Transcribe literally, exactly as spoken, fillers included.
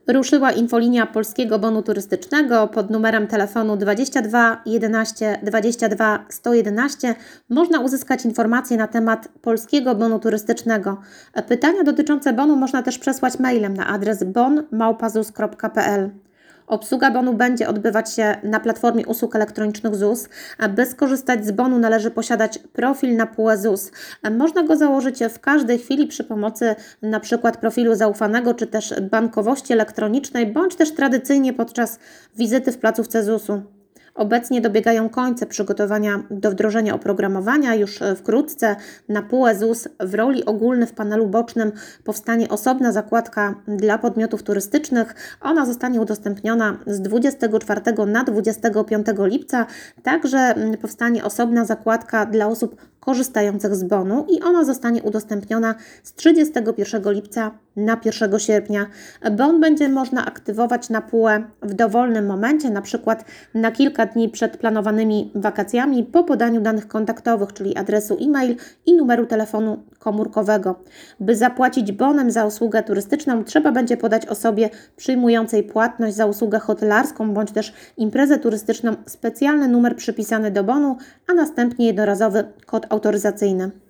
Ruszyła infolinia Polskiego Bonu Turystycznego pod numerem telefonu dwadzieścia dwa jedenaście dwadzieścia dwa sto jedenaście. Można uzyskać informacje na temat Polskiego Bonu Turystycznego. Pytania dotyczące bonu można też przesłać mailem na adres bon małpa zus kropka pe el. Obsługa bonu będzie odbywać się na platformie usług elektronicznych Z U S. By skorzystać z bonu należy posiadać profil na P U E Z U S. Można go założyć w każdej chwili przy pomocy np. profilu zaufanego czy też bankowości elektronicznej, bądź też tradycyjnie podczas wizyty w placówce Z U S-u. Obecnie dobiegają końce przygotowania do wdrożenia oprogramowania. Już wkrótce na P U E Z U S w roli ogólnej w panelu bocznym powstanie osobna zakładka dla podmiotów turystycznych. Ona zostanie udostępniona z dwudziestego czwartego na dwudziestego piątego lipca. Także powstanie osobna zakładka dla osób korzystających z bonu i ona zostanie udostępniona z trzydziestego pierwszego lipca na pierwszego sierpnia. Bon będzie można aktywować na P U E w dowolnym momencie, na przykład na kilka dni przed planowanymi wakacjami po podaniu danych kontaktowych, czyli adresu e-mail i numeru telefonu komórkowego. By zapłacić bonem za usługę turystyczną, trzeba będzie podać osobie przyjmującej płatność za usługę hotelarską bądź też imprezę turystyczną specjalny numer przypisany do bonu, a następnie jednorazowy kod autoryzacyjny.